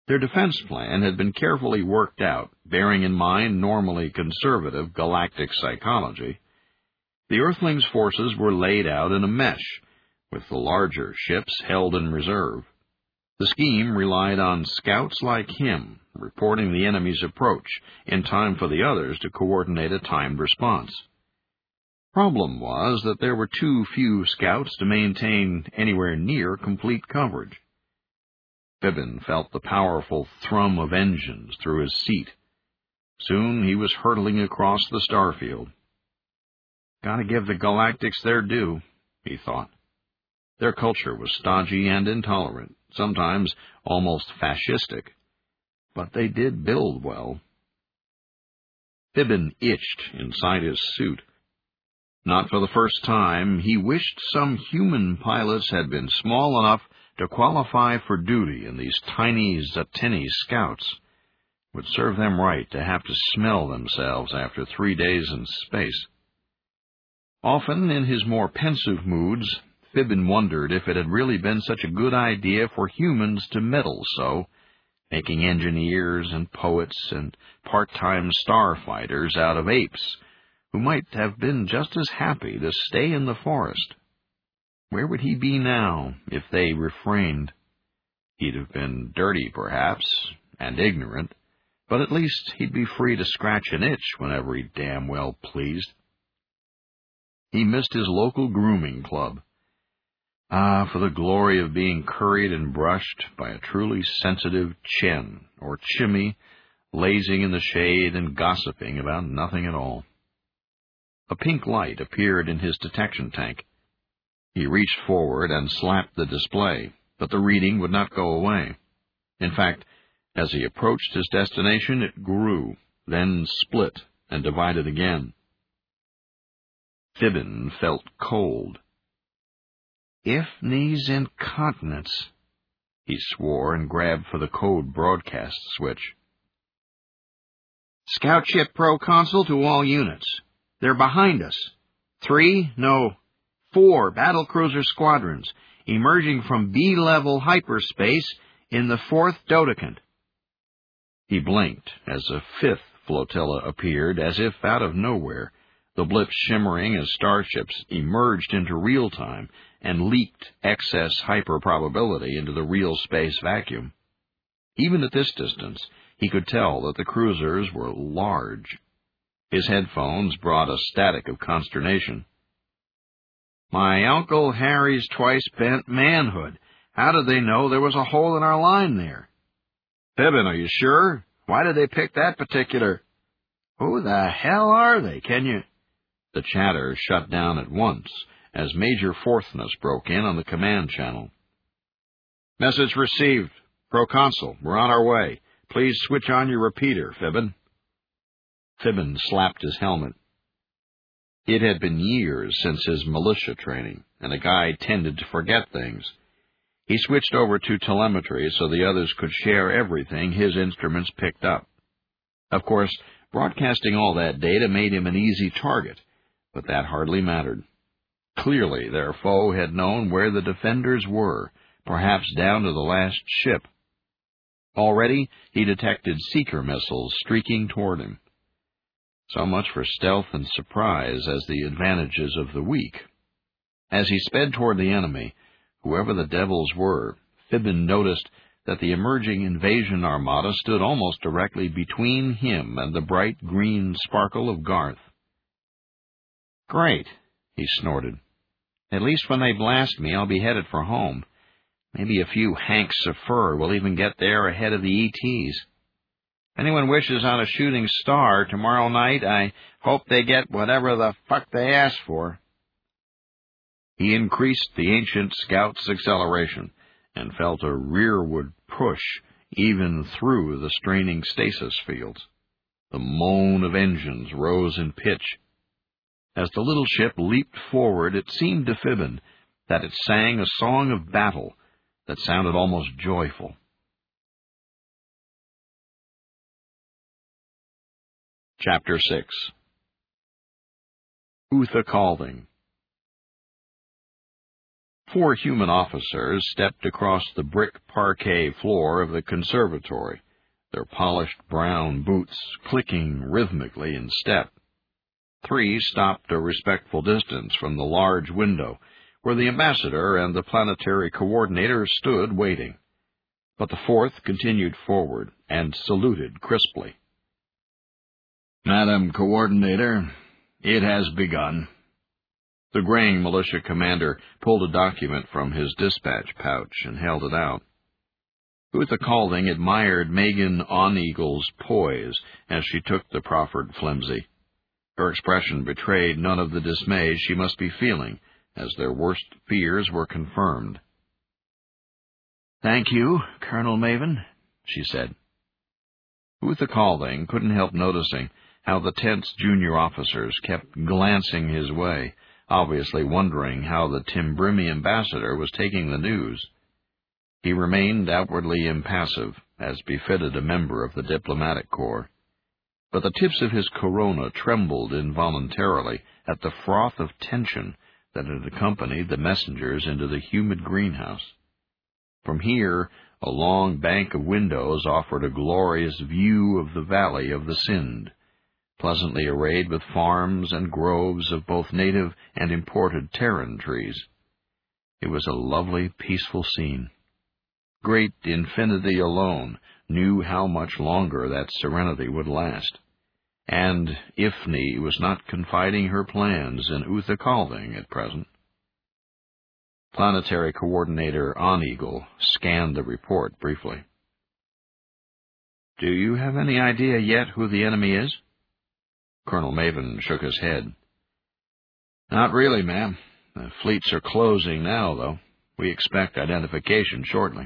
Their defense plan had been carefully worked out, bearing in mind normally conservative galactic psychology. The Earthlings' forces were laid out in a mesh, with the larger ships held in reserve. The scheme relied on scouts like him, reporting the enemy's approach in time for the others to coordinate a timed response. Problem was that there were too few scouts to maintain anywhere near complete coverage. Fibbin felt the powerful thrum of engines through his seat. Soon he was hurtling across the starfield. Gotta give the Galactics their due, he thought. Their culture was stodgy and intolerant, sometimes almost fascistic, but they did build well. Fibbin itched inside his suit. Not for the first time, he wished some human pilots had been small enough to qualify for duty in these tiny Zatini scouts. It would serve them right to have to smell themselves after 3 days in space. Often, in his more pensive moods, Fibbin wondered if it had really been such a good idea for humans to meddle so, making engineers and poets and part-time starfighters out of apes, who might have been just as happy to stay in the forest. Where would he be now if they refrained? He'd have been dirty, perhaps, and ignorant, but at least he'd be free to scratch an itch whenever he damn well pleased. He missed his local grooming club. Ah, for the glory of being curried and brushed by a truly sensitive Chen or Chimmy, lazing in the shade and gossiping about nothing at all. A pink light appeared in his detection tank. He reached forward and slapped the display, but the reading would not go away. In fact, as he approached his destination, it grew, then split and divided again. Fibbin felt cold. Ifni's incontinence, he swore and grabbed for the code broadcast switch. Scout ship proconsul to all units. They're behind us. 4 battlecruiser squadrons emerging from B-level hyperspace in the 4th Dodecant. He blinked as a 5th flotilla appeared as if out of nowhere, the blips shimmering as starships emerged into real time and leaked excess hyperprobability into the real space vacuum. Even at this distance, he could tell that the cruisers were large. His headphones brought a static of consternation. My Uncle Harry's twice-bent manhood. How did they know there was a hole in our line there? Fibbin, are you sure? Why did they pick that particular... Who the hell are they? Can you... The chatter shut down at once as Major Forthness broke in on the command channel. Message received. Proconsul, we're on our way. Please switch on your repeater, Fibbin. Fibbin slapped his helmet. It had been years since his militia training, and a guy tended to forget things. He switched over to telemetry so the others could share everything his instruments picked up. Of course, broadcasting all that data made him an easy target, but that hardly mattered. Clearly, their foe had known where the defenders were, perhaps down to the last ship. Already, he detected seeker missiles streaking toward him. So much for stealth and surprise as the advantages of the weak. As he sped toward the enemy, whoever the devils were, Fibbin noticed that the emerging invasion armada stood almost directly between him and the bright green sparkle of Garth. Great, he snorted. At least when they blast me, I'll be headed for home. Maybe a few hanks of fur will even get there ahead of the ETs. If anyone wishes on a shooting star tomorrow night, I hope they get whatever the fuck they ask for. He increased the ancient scout's acceleration and felt a rearward push even through the straining stasis fields. The moan of engines rose in pitch. As the little ship leaped forward, it seemed to Fibbin that it sang a song of battle that sounded almost joyful. Chapter 6. Utha Calving. 4 human officers stepped across the brick parquet floor of the conservatory, their polished brown boots clicking rhythmically in step. 3 stopped a respectful distance from the large window where the ambassador and the planetary coordinator stood waiting. But the 4th continued forward and saluted crisply. "Madam Coordinator, it has begun." The graying militia commander pulled a document from his dispatch pouch and held it out. Uther Calding admired Megan On-Eagle's poise as she took the proffered flimsy. Her expression betrayed none of the dismay she must be feeling, as their worst fears were confirmed. "Thank you, Colonel Maven," she said. Uther Calding couldn't help noticing how the tense junior officers kept glancing his way, obviously wondering how the Timbrimi ambassador was taking the news. He remained outwardly impassive, as befitted a member of the diplomatic corps, but the tips of his corona trembled involuntarily at the froth of tension that had accompanied the messengers into the humid greenhouse. From here, a long bank of windows offered a glorious view of the valley of the Sind, pleasantly arrayed with farms and groves of both native and imported Terran trees. It was a lovely, peaceful scene. Great infinity alone knew how much longer that serenity would last, and Ifni was not confiding her plans in Uther Calding at present. Planetary Coordinator On-Eagle scanned the report briefly. "Do you have any idea yet who the enemy is?" Colonel Maven shook his head. "Not really, ma'am. The fleets are closing now, though. We expect identification shortly."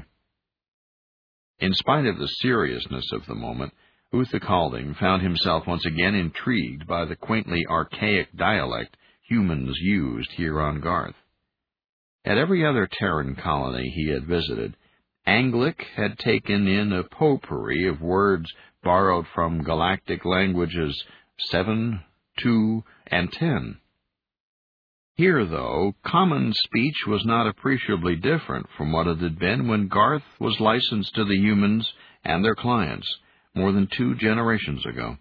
In spite of the seriousness of the moment, Uther Calding found himself once again intrigued by the quaintly archaic dialect humans used here on Garth. At every other Terran colony he had visited, Anglic had taken in a potpourri of words borrowed from galactic languages 7, 2, and 10. Here, though, common speech was not appreciably different from what it had been when Garth was licensed to the humans and their clients more than 2 generations ago.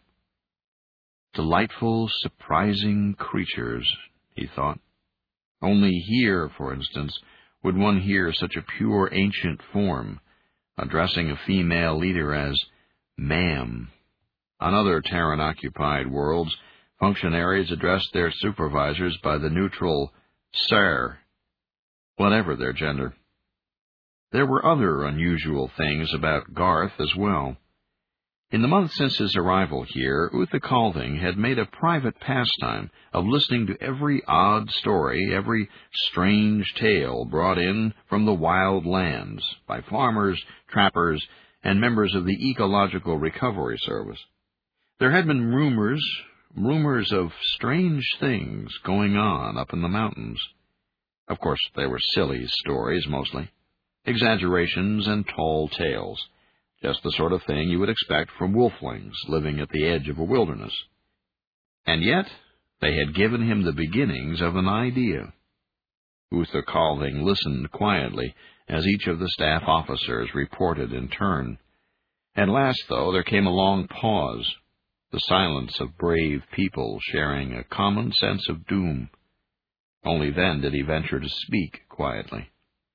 Delightful, surprising creatures, he thought. Only here, for instance, would one hear such a pure ancient form, addressing a female leader as ma'am. On other Terran-occupied worlds, functionaries addressed their supervisors by the neutral sir, whatever their gender. There were other unusual things about Garth as well. In the month since his arrival here, Uther Calding had made a private pastime of listening to every odd story, every strange tale brought in from the wild lands by farmers, trappers, and members of the Ecological Recovery Service. There had been rumors of strange things going on up in the mountains. Of course, they were silly stories mostly, exaggerations and tall tales. Just the sort of thing you would expect from wolflings living at the edge of a wilderness. And yet, they had given him the beginnings of an idea. Uther Calding listened quietly as each of the staff officers reported in turn. At last, though, there came a long pause, the silence of brave people sharing a common sense of doom. Only then did he venture to speak quietly.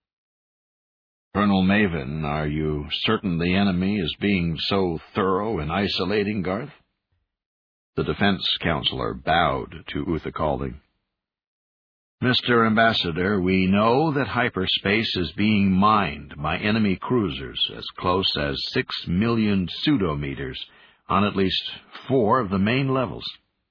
"Colonel Maven, are you certain the enemy is being so thorough in isolating Garth?" The defense counselor bowed to Uther Calding. "Mr. Ambassador, we know that hyperspace is being mined by enemy cruisers as close as 6 million pseudometers on at least 4 of the main levels."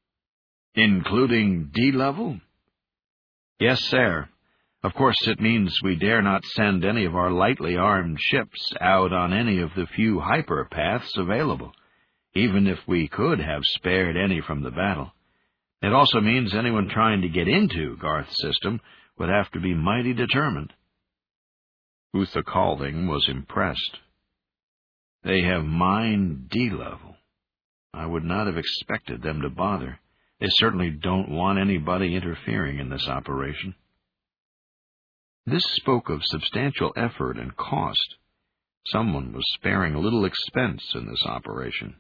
"Including D-level?" "Yes, sir. Of course, it means we dare not send any of our lightly armed ships out on any of the few hyperpaths available, even if we could have spared any from the battle. It also means anyone trying to get into Garth's system would have to be mighty determined." Uther Calding was impressed. "They have mined D-level. I would not have expected them to bother. They certainly don't want anybody interfering in this operation." This spoke of substantial effort and cost. Someone was sparing little expense in this operation.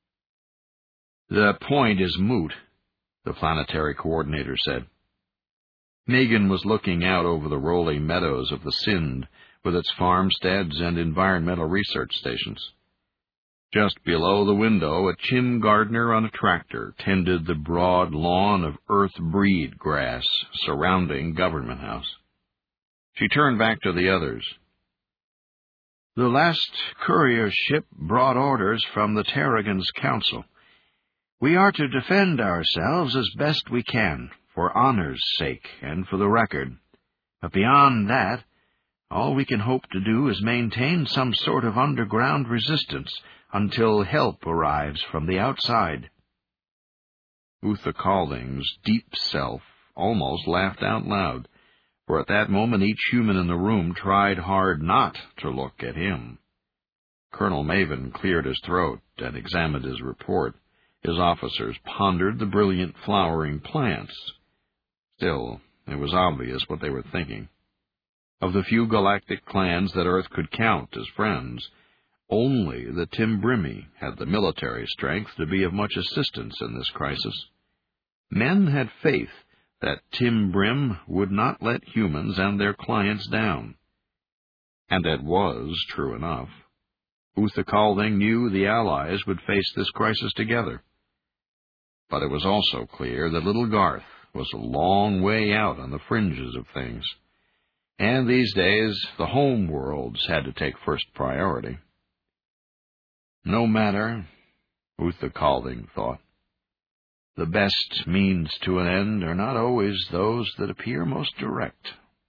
"The point is moot," the planetary coordinator said. Megan was looking out over the rolling meadows of the Sind, with its farmsteads and environmental research stations. Just below the window, a Chim gardener on a tractor tended the broad lawn of earth-breed grass surrounding Government House. She turned back to the others. "The last courier ship brought orders from the Terrigan's Council. We are to defend ourselves as best we can, for honor's sake and for the record. But beyond that, all we can hope to do is maintain some sort of underground resistance until help arrives from the outside." Uther Calding's deep self almost laughed out loud, for at that moment each human in the room tried hard not to look at him. Colonel Maven cleared his throat and examined his report. His officers pondered the brilliant flowering plants. Still, it was obvious what they were thinking. Of the few galactic clans that Earth could count as friends, only the Timbrimi had the military strength to be of much assistance in this crisis. Men had faith that Timbrim would not let humans and their clients down. And that was true enough. Uther Calding knew the Allies would face this crisis together. But it was also clear that little Garth was a long way out on the fringes of things. And these days, the home worlds had to take first priority. No matter, Uther Calding thought. The best means to an end are not always those that appear most direct.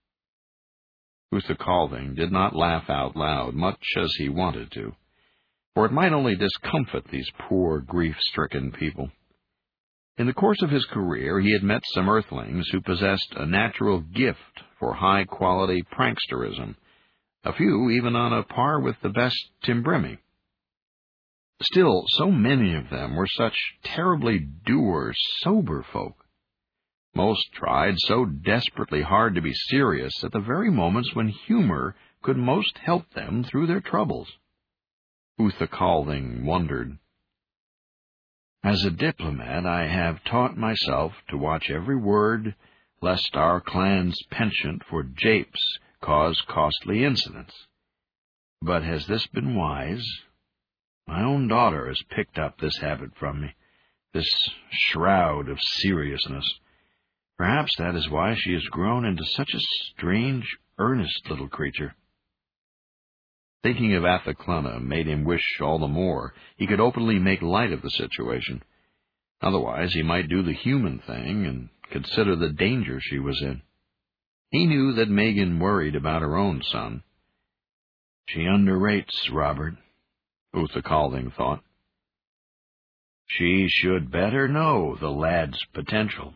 Uther Calding did not laugh out loud, much as he wanted to, for it might only discomfit these poor, grief-stricken people. In the course of his career, he had met some Earthlings who possessed a natural gift for high-quality pranksterism, a few even on a par with the best Timbrimi. Still, so many of them were such terribly dour, sober folk. Most tried so desperately hard to be serious at the very moments when humor could most help them through their troubles. Uther Calding wondered. As a diplomat, I have taught myself to watch every word, lest our clan's penchant for japes cause costly incidents. But has this been wise? My own daughter has picked up this habit from me, this shroud of seriousness. Perhaps that is why she has grown into such a strange, earnest little creature. Thinking of Athaclena made him wish all the more he could openly make light of the situation. Otherwise, he might do the human thing and consider the danger she was in. He knew that Megan worried about her own son. She underrates Robert, Uther Calding thought. She should better know the lad's potential.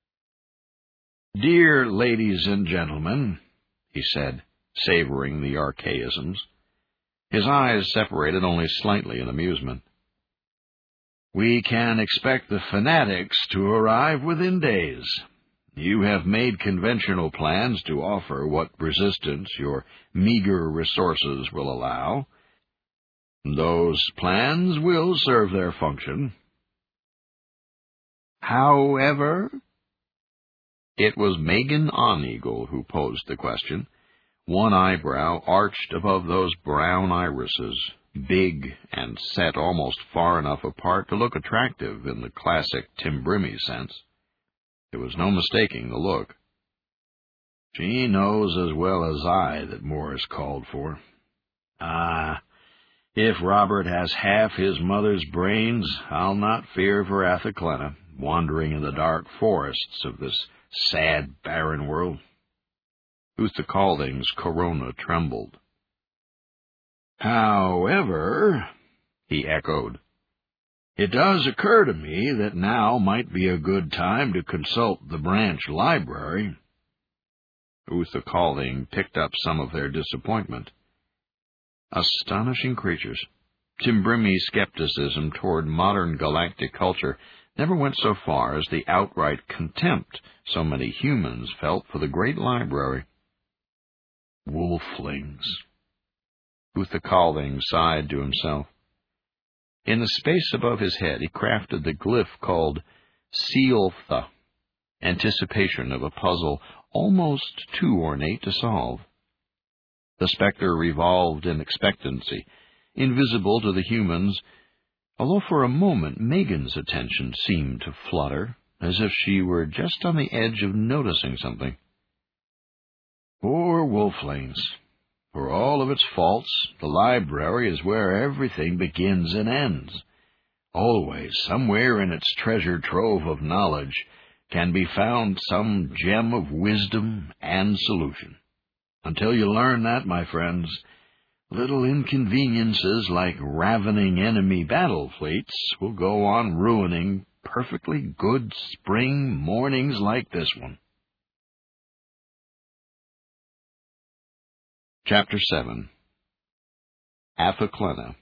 "Dear ladies and gentlemen," he said, savoring the archaisms. His eyes separated only slightly in amusement. "We can expect the fanatics to arrive within days. You have made conventional plans to offer what resistance your meager resources will allow. Those plans will serve their function. However," it was Megan Oneagle who posed the question, one eyebrow arched above those brown irises, big and set almost far enough apart to look attractive in the classic Timbrimi sense. There was no mistaking the look. "She knows as well as I that more is called for. If Robert has half his mother's brains, I'll not fear for Athaclena, wandering in the dark forests of this sad, barren world." Uther Calding's corona trembled. "However," he echoed, "it does occur to me that now might be a good time to consult the branch library." Uther Calding picked up some of their disappointment. Astonishing creatures. Timbrimi skepticism toward modern galactic culture never went so far as the outright contempt so many humans felt for the great library. Wolflings. Uthakaling sighed to himself. In the space above his head, he crafted the glyph called Sealtha, anticipation of a puzzle almost too ornate to solve. The specter revolved in expectancy, invisible to the humans, although for a moment Megan's attention seemed to flutter, as if she were just on the edge of noticing something. Poor wolflings. For all of its faults, the library is where everything begins and ends. Always, somewhere in its treasure trove of knowledge, can be found some gem of wisdom and solution. Until you learn that, my friends, little inconveniences like ravening enemy battle fleets will go on ruining perfectly good spring mornings like this one. Chapter 7. Athoclena.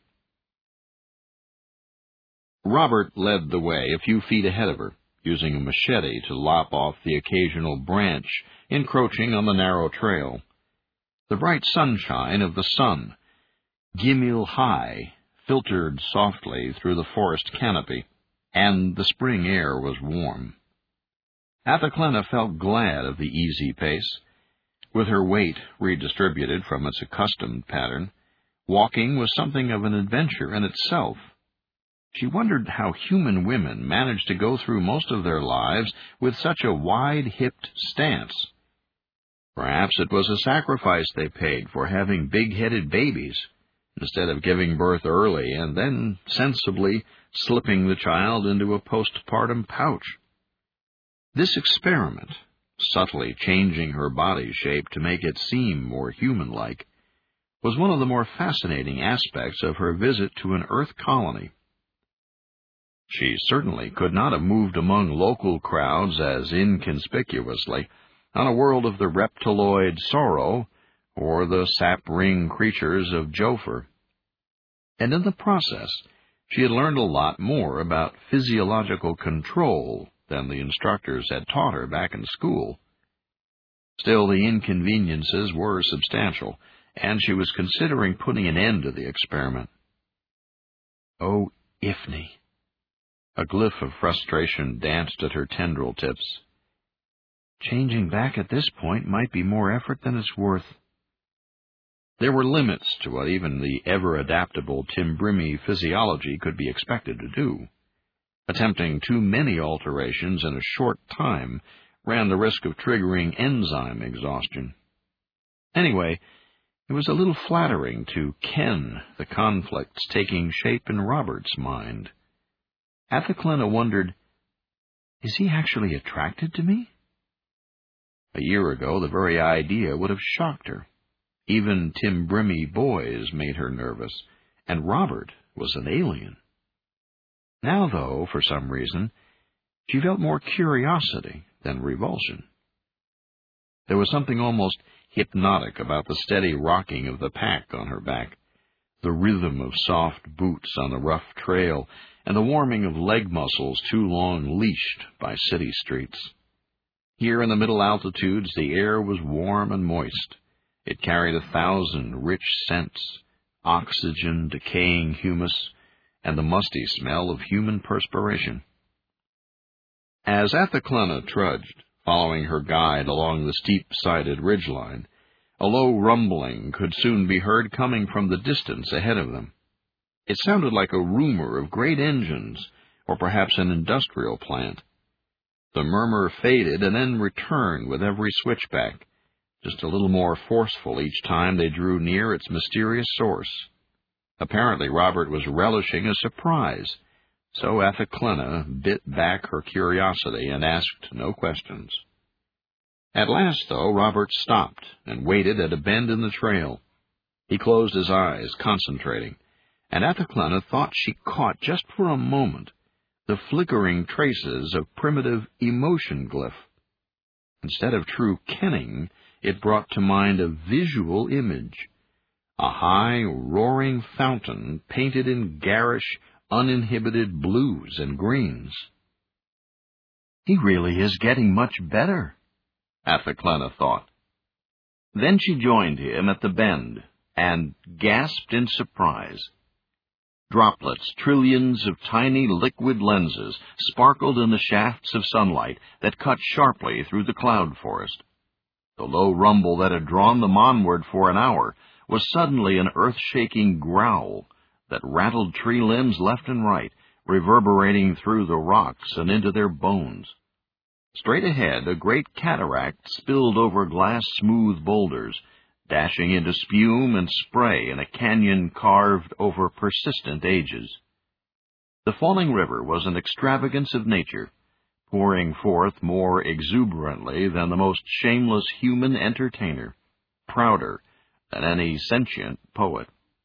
Robert led the way a few feet ahead of her, using a machete to lop off the occasional branch encroaching on the narrow trail. The bright sunshine of the sun, Gimil high, filtered softly through the forest canopy, and the spring air was warm. Athoclena felt glad of the easy pace. With her weight redistributed from its accustomed pattern, walking was something of an adventure in itself. She wondered how human women managed to go through most of their lives with such a wide-hipped stance. Perhaps it was a sacrifice they paid for having big-headed babies, instead of giving birth early and then sensibly slipping the child into a postpartum pouch. This experiment, subtly changing her body shape to make it seem more human-like, was one of the more fascinating aspects of her visit to an Earth colony. She certainly could not have moved among local crowds as inconspicuously on a world of the reptiloid Sorrow or the sap-ring creatures of Joffer. And in the process, she had learned a lot more about physiological control than the instructors had taught her back in school. Still, the inconveniences were substantial, and she was considering putting an end to the experiment. Oh, Ifni! A glyph of frustration danced at her tendril tips. Changing back at this point might be more effort than it's worth. There were limits to what even the ever-adaptable Timbrimi physiology could be expected to do. Attempting too many alterations in a short time ran the risk of triggering enzyme exhaustion. Anyway, it was a little flattering to ken the conflicts taking shape in Robert's mind. Athoclena wondered, is he actually attracted to me? A year ago, the very idea would have shocked her. Even Timbrimi boys made her nervous, and Robert was an alien. Now, though, for some reason, she felt more curiosity than revulsion. There was something almost hypnotic about the steady rocking of the pack on her back, the rhythm of soft boots on the rough trail, and the warming of leg muscles too long leashed by city streets. Here in the middle altitudes, the air was warm and moist. It carried 1,000 rich scents, oxygen, decaying humus, and the musty smell of human perspiration. As Athoclena trudged, following her guide along the steep-sided ridgeline, a low rumbling could soon be heard coming from the distance ahead of them. It sounded like a rumor of great engines, or perhaps an industrial plant. The murmur faded and then returned with every switchback, just a little more forceful each time they drew near its mysterious source. Apparently Robert was relishing a surprise, so Athoclena bit back her curiosity and asked no questions. At last, though, Robert stopped and waited at a bend in the trail. He closed his eyes, concentrating, and Athoclena thought she caught just for a moment the flickering traces of primitive emotion glyph. Instead of true kenning, it brought to mind a visual image, a high, roaring fountain painted in garish, uninhibited blues and greens. He really is getting much better, Athoclena thought. Then she joined him at the bend and gasped in surprise. Droplets, trillions of tiny liquid lenses, sparkled in the shafts of sunlight that cut sharply through the cloud forest. The low rumble that had drawn them onward for an hour was suddenly an earth-shaking growl that rattled tree limbs left and right, reverberating through the rocks and into their bones. Straight ahead, a great cataract spilled over glass-smooth boulders, dashing into spume and spray in a canyon carved over persistent ages. The falling river was an extravagance of nature, pouring forth more exuberantly than the most shameless human entertainer, prouder than any sentient poet.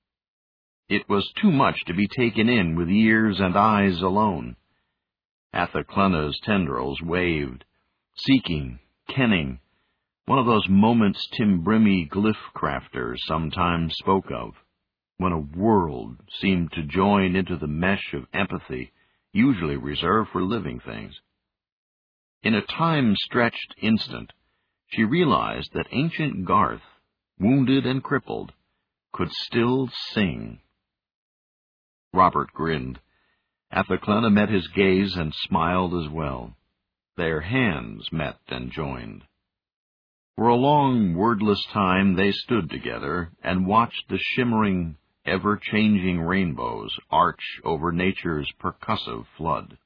It was too much to be taken in with ears and eyes alone. Athaclena's tendrils waved, seeking, kenning, one of those moments Timbrimi glyph crafters sometimes spoke of, when a world seemed to join into the mesh of empathy usually reserved for living things. In a time-stretched instant, she realized that ancient Garth, wounded and crippled, could still sing. Robert grinned. Athaclena met his gaze and smiled as well. Their hands met and joined. For a long, wordless time they stood together and watched the shimmering, ever-changing rainbows arch over nature's percussive flood.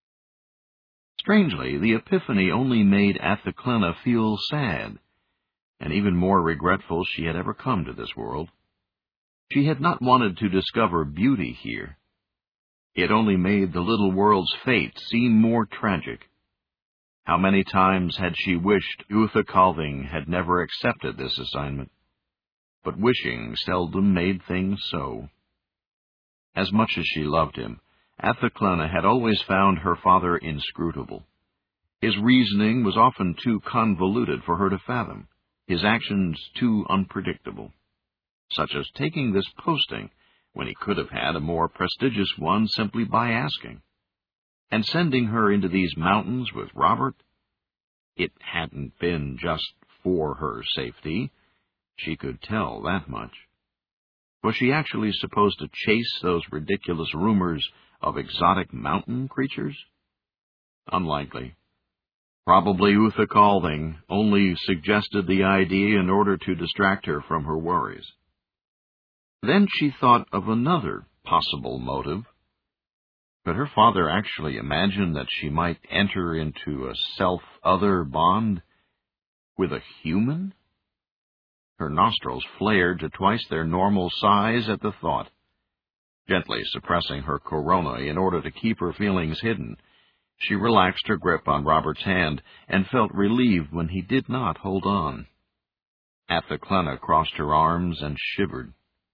Strangely, the epiphany only made Athaclena feel sad, and even more regretful she had ever come to this world. She had not wanted to discover beauty here. It only made the little world's fate seem more tragic. How many times had she wished Uther Calving had never accepted this assignment? But wishing seldom made things so. As much as she loved him, Athaclena had always found her father inscrutable. His reasoning was often too convoluted for her to fathom, his actions too unpredictable, such as taking this posting when he could have had a more prestigious one simply by asking. And sending her into these mountains with Robert, it hadn't been just for her safety. She could tell that much. Was she actually supposed to chase those ridiculous rumors of exotic mountain creatures? Unlikely. Probably Uther Calving only suggested the idea in order to distract her from her worries. Then she thought of another possible motive. Could her father actually imagine that she might enter into a self-other bond with a human? Her nostrils flared to twice their normal size at the thought. Gently suppressing her corona in order to keep her feelings hidden, she relaxed her grip on Robert's hand and felt relieved when he did not hold on. Athaclena crossed her arms and shivered.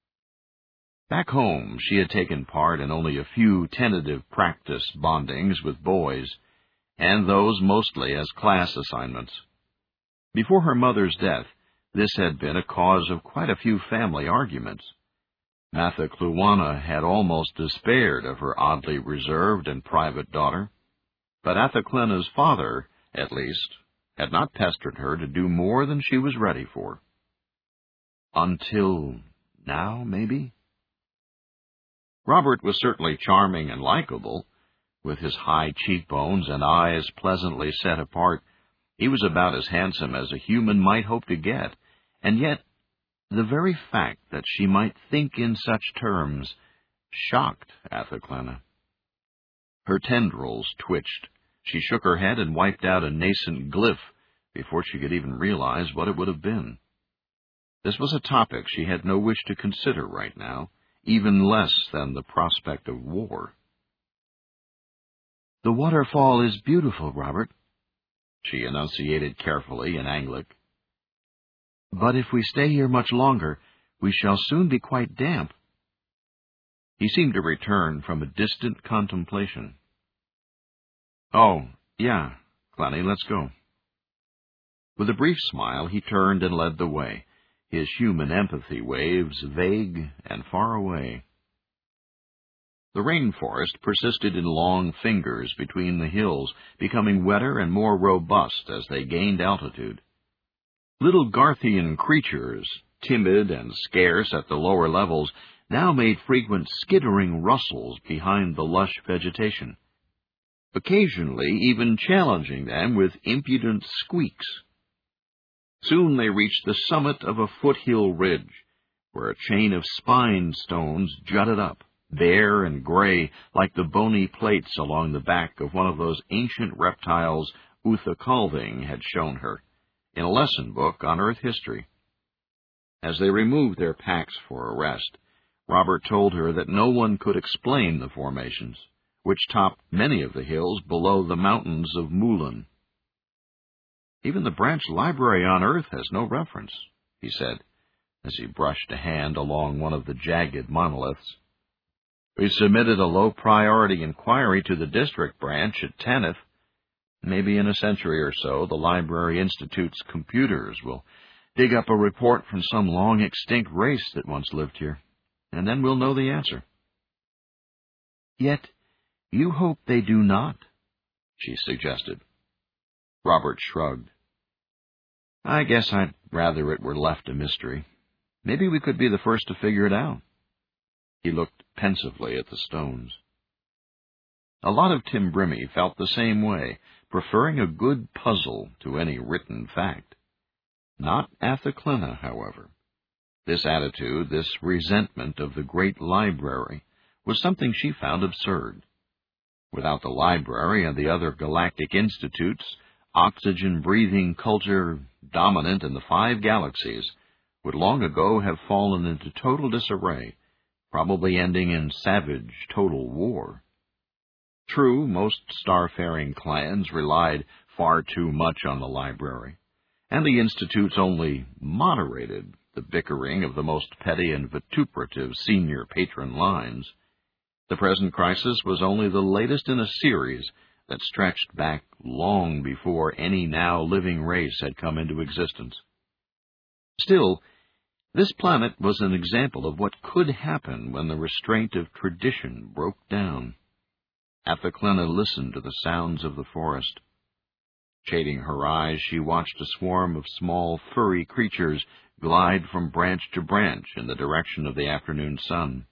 Back home, she had taken part in only a few tentative practice bondings with boys, and those mostly as class assignments. Before her mother's death, this had been a cause of quite a few family arguments. Matha Cluana had almost despaired of her oddly reserved and private daughter, but Athaclena's father, at least, had not pestered her to do more than she was ready for. Until now, maybe? Robert was certainly charming and likable. With his high cheekbones and eyes pleasantly set apart, he was about as handsome as a human might hope to get, and yet the very fact that she might think in such terms shocked Athaclena. Her tendrils twitched. She shook her head and wiped out a nascent glyph before she could even realize what it would have been. This was a topic she had no wish to consider right now, even less than the prospect of war. "The waterfall is beautiful, Robert," she enunciated carefully in Anglic. "But if we stay here much longer, we shall soon be quite damp." He seemed to return from a distant contemplation. "Oh, yeah, Clanny, let's go." With a brief smile, he turned and led the way, his human empathy waves vague and far away. The rainforest persisted in long fingers between the hills, becoming wetter and more robust as they gained altitude. Little Garthian creatures, timid and scarce at the lower levels, now made frequent skittering rustles behind the lush vegetation, occasionally even challenging them with impudent squeaks. Soon they reached the summit of a foothill ridge, where a chain of spine stones jutted up, bare and gray like the bony plates along the back of one of those ancient reptiles Uther Calving had shown her in a lesson book on Earth history. As they removed their packs for a rest, Robert told her that no one could explain the formations, which topped many of the hills below the mountains of Moulin. Even the branch library on Earth has no reference, he said, as he brushed a hand along one of the jagged monoliths. We submitted a low-priority inquiry to the district branch at Tanith. Maybe in a century or so, the Library Institute's computers will dig up a report from some long-extinct race that once lived here, and then we'll know the answer. Yet you hope they do not, she suggested. Robert shrugged. I guess I'd rather it were left a mystery. Maybe we could be the first to figure it out. He looked pensively at the stones. A lot of Timbrimi felt the same way, preferring a good puzzle to any written fact. Not Athaclina, however. This attitude, this resentment of the great library, was something she found absurd. Without the library and the other galactic institutes, oxygen-breathing culture dominant in the 5 galaxies would long ago have fallen into total disarray, probably ending in savage total war. True, most starfaring clans relied far too much on the library, and the institutes only moderated the bickering of the most petty and vituperative senior patron lines. The present crisis was only the latest in a series that stretched back long before any now living race had come into existence. Still, this planet was an example of what could happen when the restraint of tradition broke down. Athaclina listened to the sounds of the forest. Shading her eyes, she watched a swarm of small, furry creatures glide from branch to branch in the direction of the afternoon sun.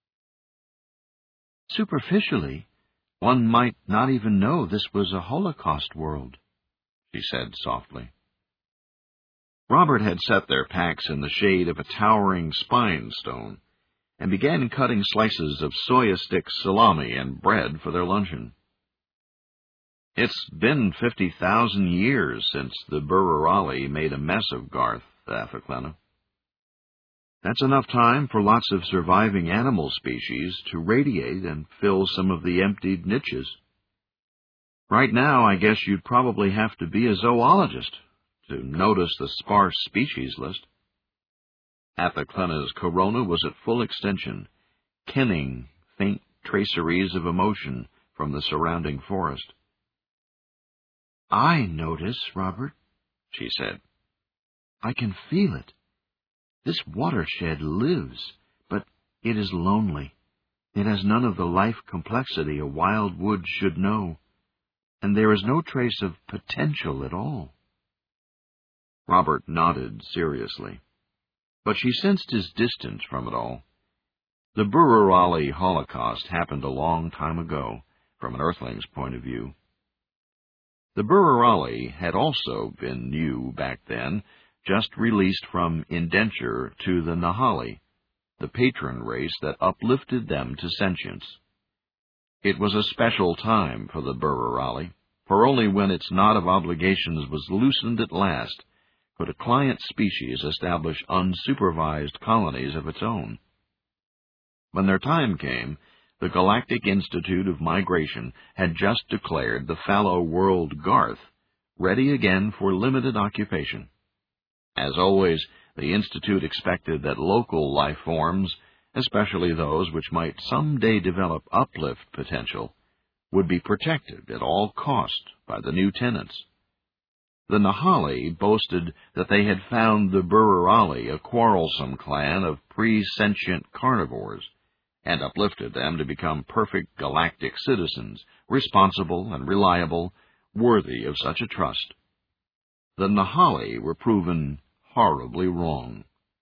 Superficially, one might not even know this was a Holocaust world, she said softly. Robert had set their packs in the shade of a towering spine stone and began cutting slices of soya stick salami and bread for their luncheon. It's been 50,000 years since the Bururali made a mess of Garth, Athaclina. That's enough time for lots of surviving animal species to radiate and fill some of the emptied niches. Right now, I guess you'd probably have to be a zoologist to notice the sparse species list. Athaclina's corona was at full extension, kenning faint traceries of emotion from the surrounding forest. I notice, Robert, she said. I can feel it. This watershed lives, but it is lonely. It has none of the life complexity a wild wood should know, and there is no trace of potential at all. Robert nodded seriously, but she sensed his distance from it all. The Bururali Holocaust happened a long time ago, from an Earthling's point of view. The Bururali had also been new back then, just released from indenture to the Nahali, the patron race that uplifted them to sentience. It was a special time for the Bururali, for only when its knot of obligations was loosened at last could a client species establish unsupervised colonies of its own. When their time came, the Galactic Institute of Migration had just declared the fallow world Garth ready again for limited occupation. As always, the Institute expected that local life forms, especially those which might someday develop uplift potential, would be protected at all cost by the new tenants. The Nahali boasted that they had found the Bururali a quarrelsome clan of pre-sentient carnivores, and uplifted them to become perfect galactic citizens, responsible and reliable, worthy of such a trust. the Nahali were proven horribly wrong.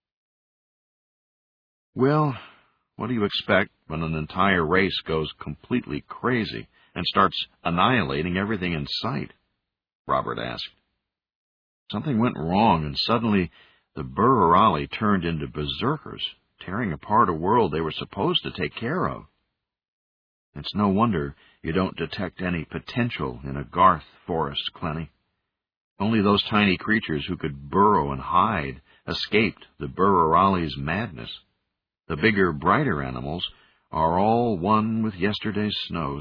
Well, what do you expect when an entire race goes completely crazy and starts annihilating everything in sight? Robert asked. Something went wrong, and suddenly the Burrarali turned into berserkers, tearing apart a world they were supposed to take care of. It's no wonder you don't detect any potential in a Garth forest, Clenny. Only those tiny creatures who could burrow and hide escaped the Burrarali's madness. The bigger, brighter animals are all one with yesterday's snows.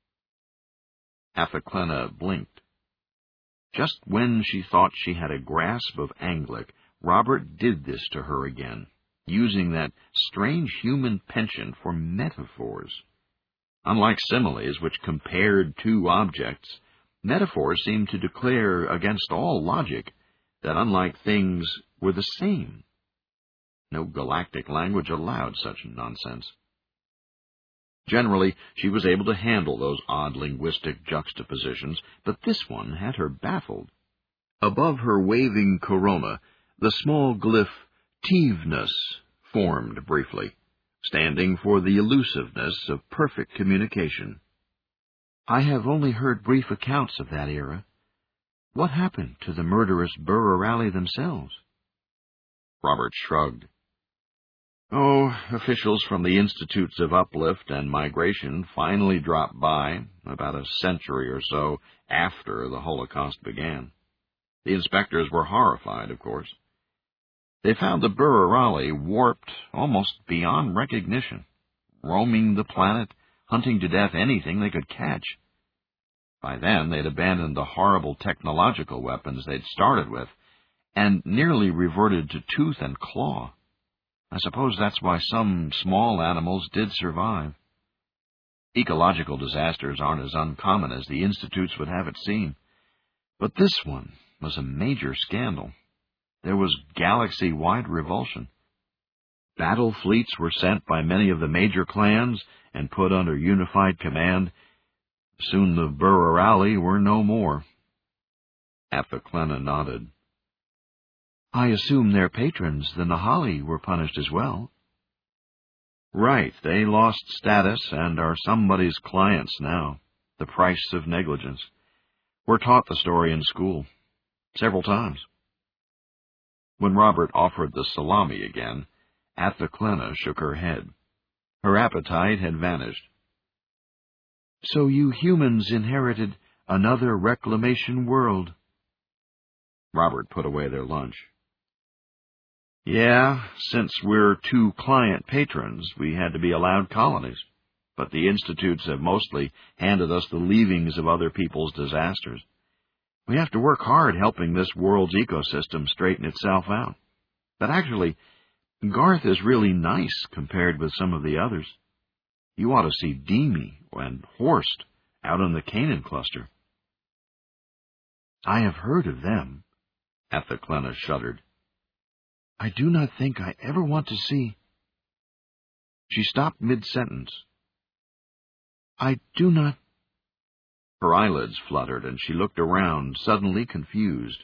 Athaclena blinked. Just when she thought she had a grasp of Anglic, Robert did this to her again, using that strange human penchant for metaphors. Unlike similes, which compared two objects, metaphors seemed to declare against all logic that unlike things were the same. No galactic language allowed such nonsense. Generally, she was able to handle those odd linguistic juxtapositions, but this one had her baffled. Above her waving corona, the small glyph Tiveness formed briefly, standing for the elusiveness of perfect communication. I have only heard brief accounts of that era. What happened to the murderous Burrarali themselves? Robert shrugged. Oh, officials from the Institutes of Uplift and Migration finally dropped by about a century or so after the Holocaust began. The inspectors were horrified, of course. They found the Burrarali warped almost beyond recognition, roaming the planet, hunting to death anything they could catch. By then, they'd abandoned the horrible technological weapons they'd started with, and nearly reverted to tooth and claw. I suppose that's why some small animals did survive. Ecological disasters aren't as uncommon as the Institutes would have it seem. But this one was a major scandal. There was galaxy-wide revulsion. Battle fleets were sent by many of the major clans and put under unified command. Soon the Burrarali were no more. Athaclena nodded. I assume their patrons, the Nahali, were punished as well. Right, they lost status and are somebody's clients now. The price of negligence. We're taught the story in school. Several times. When Robert offered the salami again, Athaclena shook her head. Her appetite had vanished. So you humans inherited another reclamation world. Robert put away their lunch. Yeah, since we're two client patrons, we had to be allowed colonies. But the Institutes have mostly handed us the leavings of other people's disasters. We have to work hard helping this world's ecosystem straighten itself out. But actually, Garth is really nice compared with some of the others. You ought to see Demi and Horst out in the Canaan cluster. I have heard of them. Athaclena shuddered. I do not think I ever want to see. She stopped mid-sentence. I do not... Her eyelids fluttered, and she looked around, suddenly confused.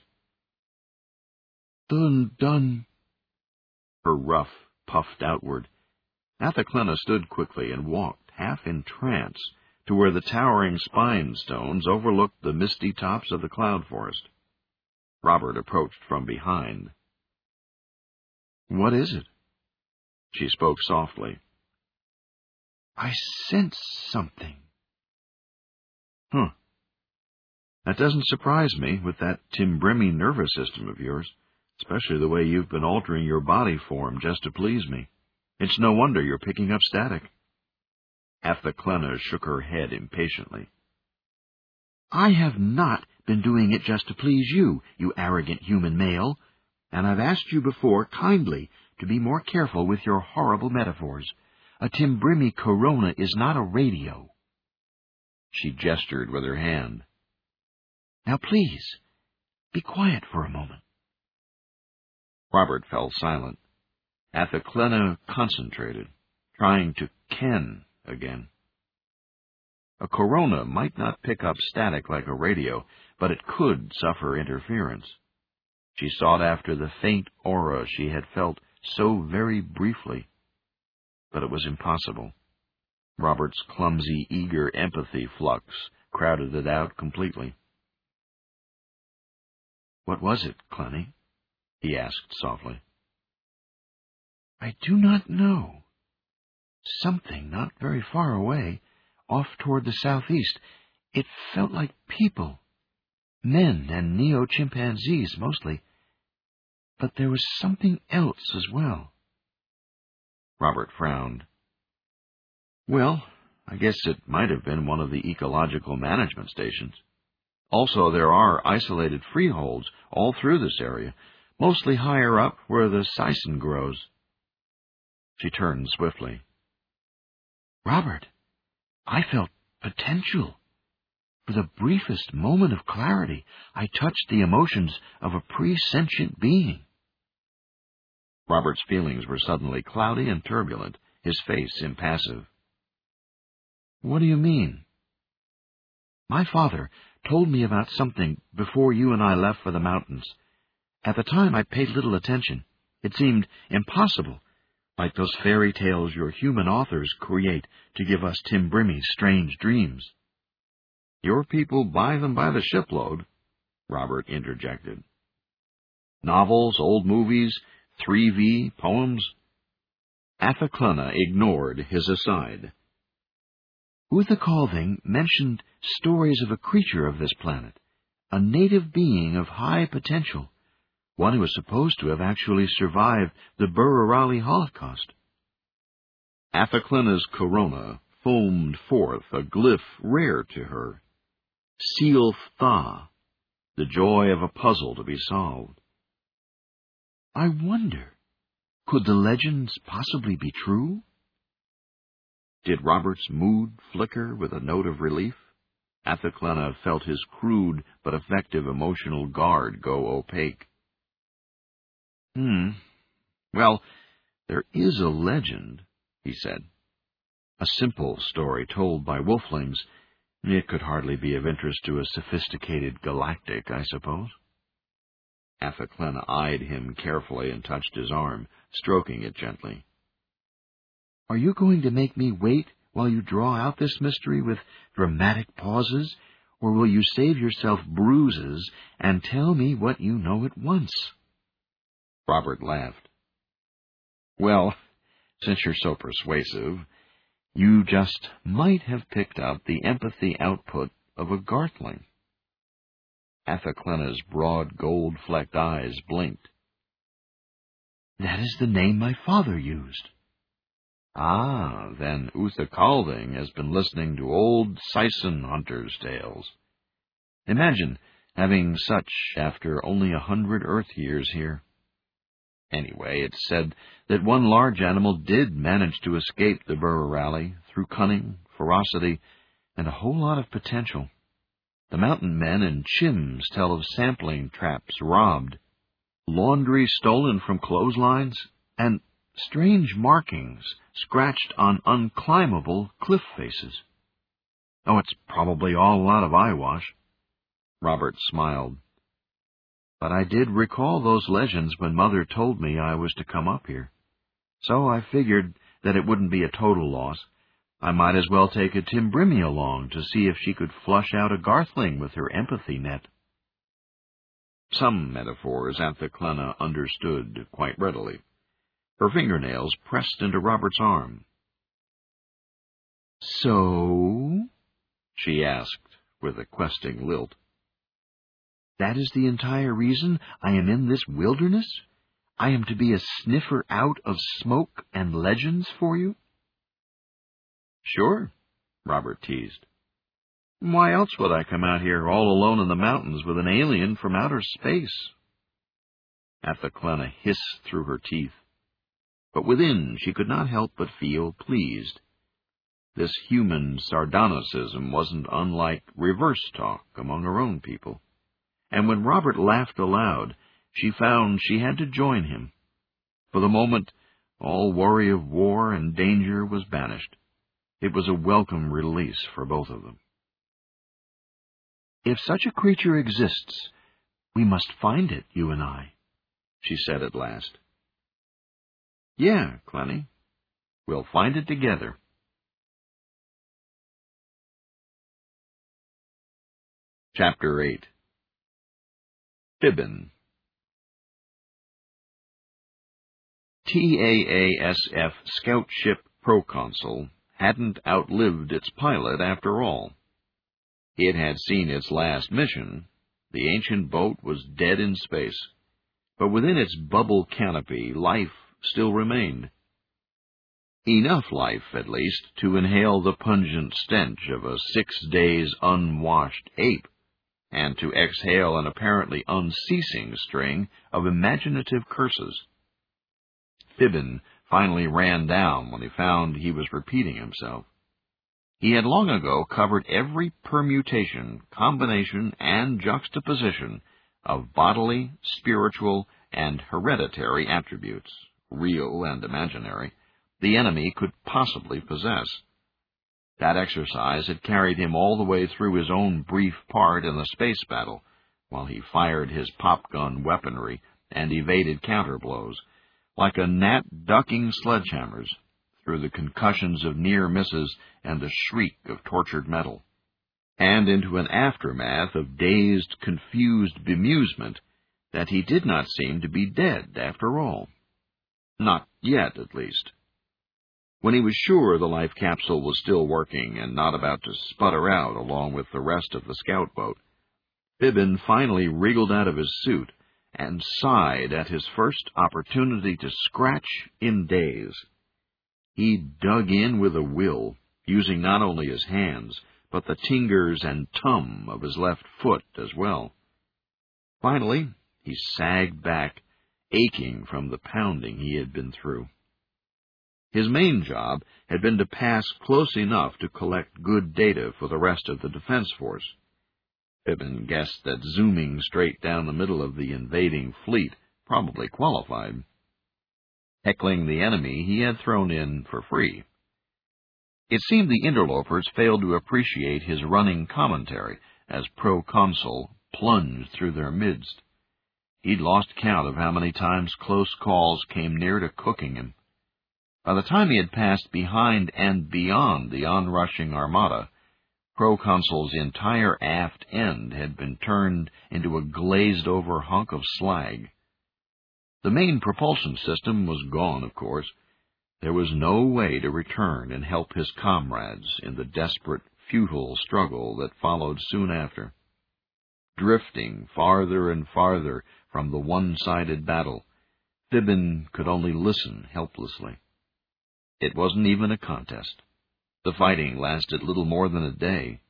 Dun. Her ruff puffed outward. Athaclena stood quickly and walked, half in trance, to where the towering spine stones overlooked the misty tops of the cloud forest. Robert approached from behind. What is it? She spoke softly. I sense something. That doesn't surprise me with that Timbrimi nervous system of yours, especially the way you've been altering your body form just to please me. It's no wonder you're picking up static. Athaclena shook her head impatiently. I have not been doing it just to please you, you arrogant human male, and I've asked you before kindly to be more careful with your horrible metaphors. A Timbrimi corona is not a radio. She gestured with her hand. Now please, be quiet for a moment. Robert fell silent. Athaclena concentrated, trying to ken again. A corona might not pick up static like a radio, but it could suffer interference. She sought after the faint aura she had felt so very briefly, but it was impossible. Robert's clumsy, eager empathy flux crowded it out completely. "What was it, Clenny?" he asked softly. "I do not know. Something not very far away, off toward the southeast. It felt like people. Men and neo-chimpanzees, mostly. But there was something else as well." Robert frowned. "Well, I guess it might have been one of the ecological management stations. Also, there are isolated freeholds all through this area, mostly higher up where the sisal grows." She turned swiftly. "Robert, I felt potential. For the briefest moment of clarity, I touched the emotions of a pre-sentient being." Robert's feelings were suddenly cloudy and turbulent, his face impassive. "What do you mean?" "My father told me about something before you and I left for the mountains. At the time, I paid little attention. It seemed impossible, like those fairy tales your human authors create to give us Tim Brimmy's strange dreams." "Your people buy them by the shipload," Robert interjected. "Novels, old movies, 3V, poems." Athaklana ignored his aside. "Uther Calving mentioned stories of a creature of this planet, a native being of high potential, one who was supposed to have actually survived the Bururali Holocaust." Athaklana's corona foamed forth a glyph rare to her. Seal Tha, the joy of a puzzle to be solved. "I wonder, could the legends possibly be true?" Did Robert's mood flicker with a note of relief? Athaklana felt his crude but effective emotional guard go opaque. "Well, there is a legend," he said. "A simple story told by wolflings. It could hardly be of interest to a sophisticated galactic, I suppose." Athaklana eyed him carefully and touched his arm, stroking it gently. "Are you going to make me wait while you draw out this mystery with dramatic pauses, or will you save yourself bruises and tell me what you know at once?" Robert laughed. "Well, since you're so persuasive, you just might have picked up the empathy output of a Garthling." Athaklana's broad gold-flecked eyes blinked. "That is the name my father used." "Ah, then Uther Calving has been listening to old Sison hunters' tales. Imagine having such after only 100 Earth years here. Anyway, it's said that one large animal did manage to escape the Bururali through cunning, ferocity, and a whole lot of potential. The mountain men and Chims tell of sampling traps robbed, laundry stolen from clotheslines, and strange markings scratched on unclimbable cliff faces. Oh, it's probably all a lot of eyewash." Robert smiled. "But I did recall those legends when Mother told me I was to come up here. So I figured that it wouldn't be a total loss. I might as well take a Tim Brimmy along to see if she could flush out a Garthling with her empathy net." Some metaphors Athaklana understood quite readily. Her fingernails pressed into Robert's arm. "So?" she asked, with a questing lilt. "That is the entire reason I am in this wilderness? I am to be a sniffer out of smoke and legends for you?" "Sure," Robert teased. "Why else would I come out here all alone in the mountains with an alien from outer space?" Athaklana hissed through her teeth. But within she could not help but feel pleased. This human sardonicism wasn't unlike reverse talk among her own people. And when Robert laughed aloud, she found she had to join him. For the moment, all worry of war and danger was banished. It was a welcome release for both of them. "If such a creature exists, "We must find it, you and I," she said at last. "Yeah, Clenny. We'll find it together." Chapter 8. Fibbin. TAASF scout ship Proconsul hadn't outlived its pilot after all. It had seen its last mission. The ancient boat was dead in space, but within its bubble canopy, life still remained. Enough life, at least, to inhale the pungent stench of a 6 days unwashed ape, and to exhale an apparently unceasing string of imaginative curses. Fibbin finally ran down when he found he was repeating himself. He had long ago covered every permutation, combination, and juxtaposition of bodily, spiritual, and hereditary attributes, real and imaginary, the enemy could possibly possess. That exercise had carried him all the way through his own brief part in the space battle, while he fired his pop-gun weaponry and evaded counterblows, like a gnat ducking sledgehammers, through the concussions of near misses and the shriek of tortured metal, and into an aftermath of dazed, confused bemusement that he did not seem to be dead after all. Not yet, at least. When he was sure the life capsule was still working and not about to sputter out along with the rest of the scout boat, Fibbin finally wriggled out of his suit and sighed at his first opportunity to scratch in days. He dug in with a will, using not only his hands, but the tingers and tum of his left foot as well. Finally, he sagged back, aching from the pounding he had been through. His main job had been to pass close enough to collect good data for the rest of the defense force. Fibbin guessed that zooming straight down the middle of the invading fleet probably qualified. Heckling the enemy he had thrown in for free. It seemed the interlopers failed to appreciate his running commentary as Proconsul plunged through their midst. He'd lost count of how many times close calls came near to cooking him. By the time he had passed behind and beyond the onrushing armada, Proconsul's entire aft end had been turned into a glazed-over hunk of slag. The main propulsion system was gone, of course. There was no way to return and help his comrades in the desperate, futile struggle that followed soon after. Drifting farther and farther from the one-sided battle, Fibbin could only listen helplessly. It wasn't even a contest. The fighting lasted little more than a day.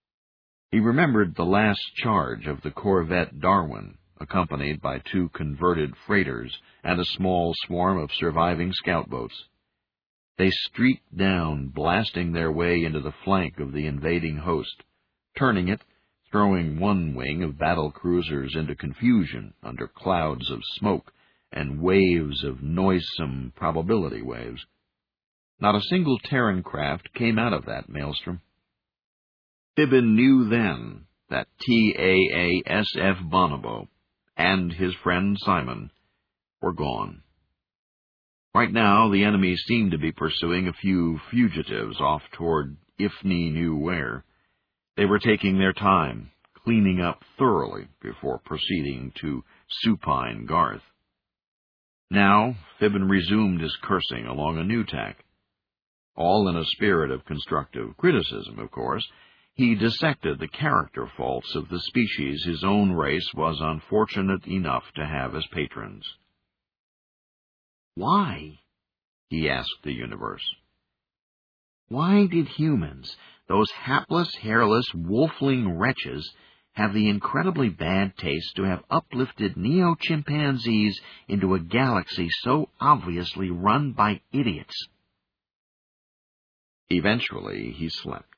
He remembered the last charge of the corvette Darwin, accompanied by 2 converted freighters and a small swarm of surviving scout boats. They streaked down, blasting their way into the flank of the invading host, turning it, throwing one wing of battle cruisers into confusion under clouds of smoke and waves of noisome probability waves. Not a single Terran craft came out of that maelstrom. Fibbin knew then that TAASF Bonobo and his friend Simon were gone. Right now, the enemy seemed to be pursuing a few fugitives off toward Ifni knew where. They were taking their time, cleaning up thoroughly before proceeding to supine Garth. Now, Fibbin resumed his cursing along a new tack. All in a spirit of constructive criticism, of course, he dissected the character faults of the species his own race was unfortunate enough to have as patrons. Why? He asked the universe. Why did humans, those hapless, hairless, wolfling wretches, have the incredibly bad taste to have uplifted neo-chimpanzees into a galaxy so obviously run by idiots? Eventually, he slept.